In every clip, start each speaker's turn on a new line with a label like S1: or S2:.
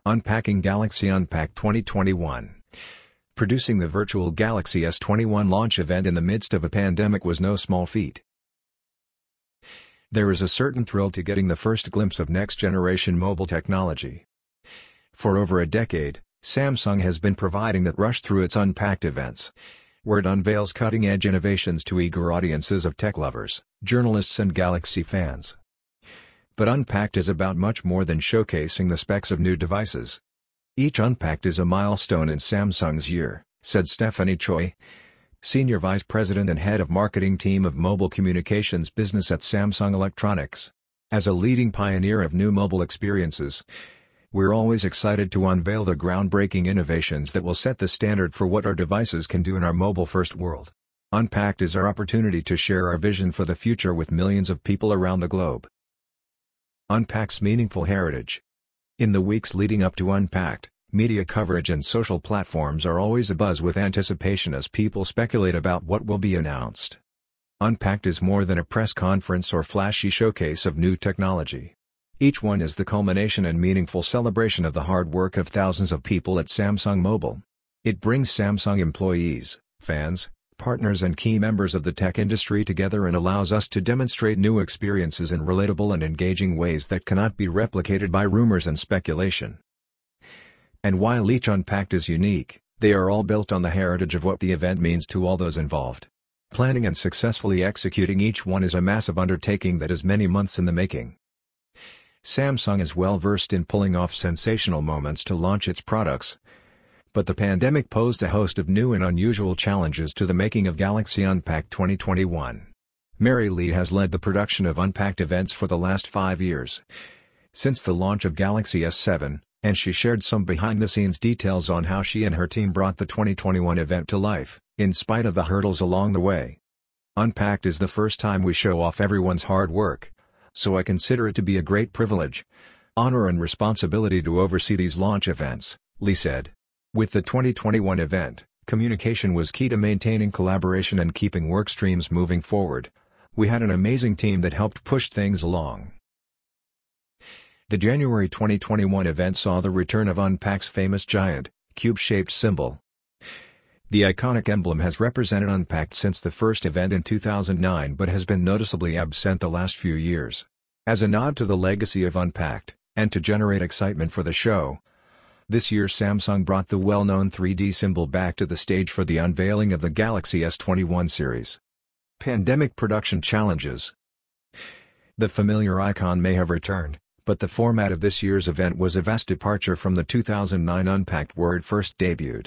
S1: Unpacking Galaxy Unpacked 2021. Producing the virtual Galaxy S21 launch event in the midst of a pandemic was no small feat. There is a certain thrill to getting the first glimpse of next-generation mobile technology. For over a decade, Samsung has been providing that rush through its Unpacked events, where it unveils cutting-edge innovations to eager audiences of tech lovers, journalists and Galaxy fans. But Unpacked is about much more than showcasing the specs of new devices. Each Unpacked is a milestone in Samsung's year, said Stephanie Choi, Senior Vice President and Head of Marketing Team of Mobile Communications Business at Samsung Electronics. As a leading pioneer of new mobile experiences, we're always excited to unveil the groundbreaking innovations that will set the standard for what our devices can do in our mobile-first world. Unpacked is our opportunity to share our vision for the future with millions of people around the globe. Unpack's meaningful heritage. In the weeks leading up to Unpacked, media coverage and social platforms are always abuzz with anticipation as people speculate about what will be announced. Unpacked is more than a press conference or flashy showcase of new technology. Each one is the culmination and meaningful celebration of the hard work of thousands of people at Samsung Mobile. It brings Samsung employees, fans, partners and key members of the tech industry together and allows us to demonstrate new experiences in relatable and engaging ways that cannot be replicated by rumors and speculation. And while each Unpacked is unique, they are all built on the heritage of what the event means to all those involved. Planning and successfully executing each one is a massive undertaking that is many months in the making. Samsung is well versed in pulling off sensational moments to launch its products, but the pandemic posed a host of new and unusual challenges to the making of Galaxy Unpacked 2021. Mary Lee has led the production of Unpacked events for the last 5 years, since the launch of Galaxy S7, and she shared some behind-the-scenes details on how she and her team brought the 2021 event to life, in spite of the hurdles along the way. Unpacked is the first time we show off everyone's hard work, so I consider it to be a great privilege, honor and responsibility to oversee these launch events, Lee said. With the 2021 event, communication was key to maintaining collaboration and keeping work streams moving forward. We had an amazing team that helped push things along. The January 2021 event saw the return of Unpacked's famous giant, cube-shaped symbol. The iconic emblem has represented Unpacked since the first event in 2009 but has been noticeably absent the last few years. As a nod to the legacy of Unpacked, and to generate excitement for the show, this year Samsung brought the well-known 3D symbol back to the stage for the unveiling of the Galaxy S21 series. Pandemic production challenges. The familiar icon may have returned, but the format of this year's event was a vast departure from the 2009 Unpacked where it first debuted.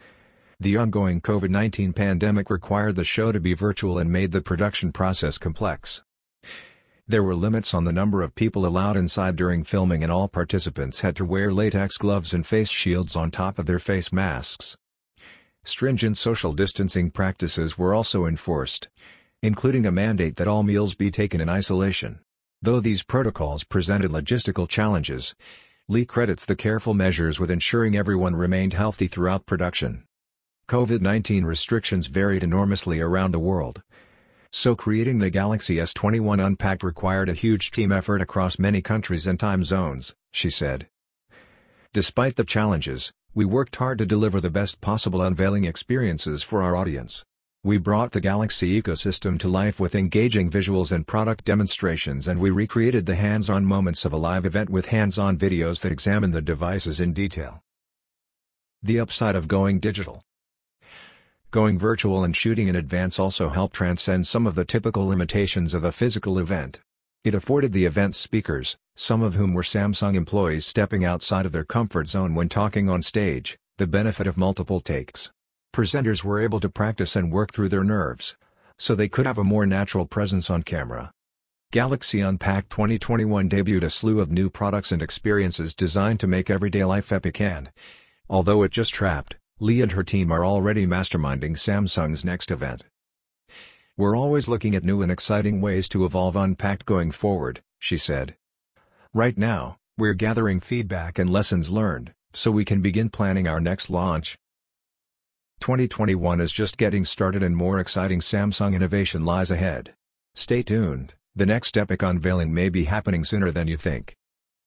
S1: The ongoing COVID-19 pandemic required the show to be virtual and made the production process complex. There were limits on the number of people allowed inside during filming and all participants had to wear latex gloves and face shields on top of their face masks. Stringent social distancing practices were also enforced, including a mandate that all meals be taken in isolation. Though these protocols presented logistical challenges, Lee credits the careful measures with ensuring everyone remained healthy throughout production. COVID-19 restrictions varied enormously around the world, so creating the Galaxy S21 Unpacked required a huge team effort across many countries and time zones, she said. Despite the challenges, we worked hard to deliver the best possible unveiling experiences for our audience. We brought the Galaxy ecosystem to life with engaging visuals and product demonstrations, and we recreated the hands-on moments of a live event with hands-on videos that examine the devices in detail. The upside of going digital. Going virtual and shooting in advance also helped transcend some of the typical limitations of a physical event. It afforded the event's speakers, some of whom were Samsung employees stepping outside of their comfort zone when talking on stage, the benefit of multiple takes. Presenters were able to practice and work through their nerves, so they could have a more natural presence on camera. Galaxy Unpacked 2021 debuted a slew of new products and experiences designed to make everyday life epic and, although it just wrapped, Lee and her team are already masterminding Samsung's next event. We're always looking at new and exciting ways to evolve Unpacked going forward, she said. Right now, we're gathering feedback and lessons learned, so we can begin planning our next launch. 2021 is just getting started and more exciting Samsung innovation lies ahead. Stay tuned, the next epic unveiling may be happening sooner than you think.